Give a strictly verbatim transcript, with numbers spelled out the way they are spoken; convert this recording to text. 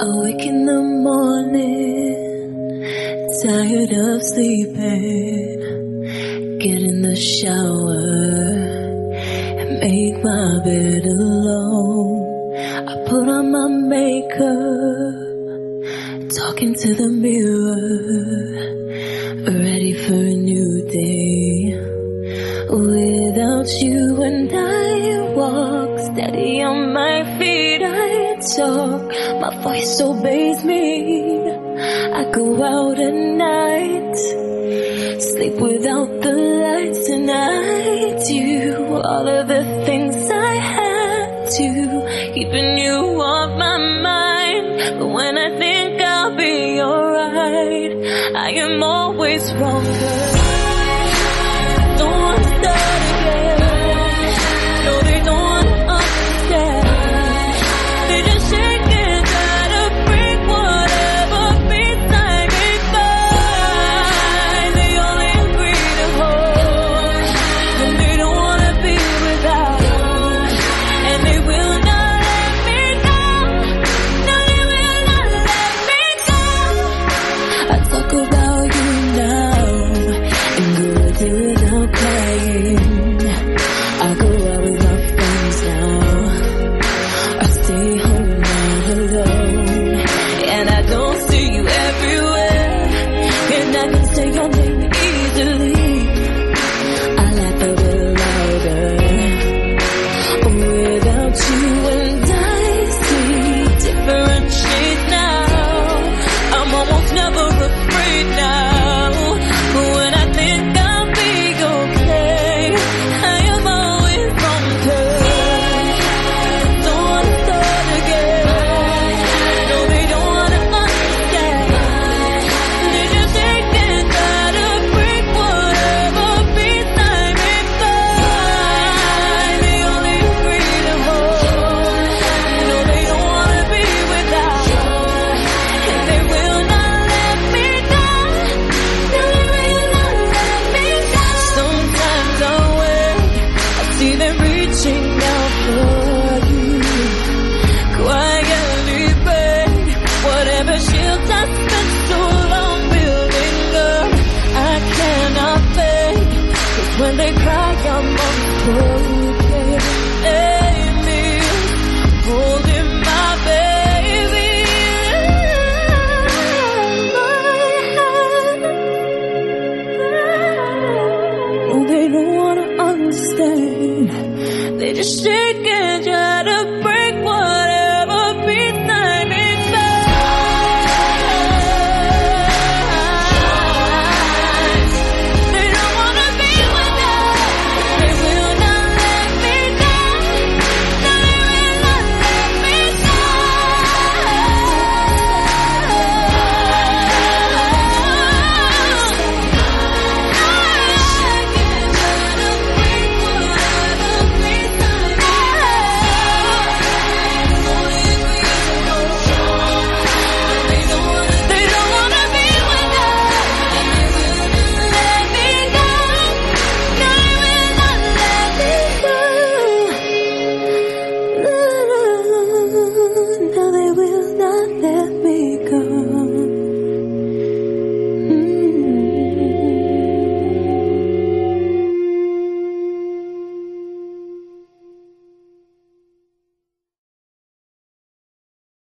Awake in the morning, tired of sleeping. Get in the shower and make my bed alone. I put on my makeup, talking to the mirror, ready for a new day. Without you and I walk steady on my feet. I talk, my voice obeys me. I go out at night, sleep without the lights, and I do all of the things I had to, keeping you off my mind. But when I think I'll be alright, I am always wrong. So I'm starting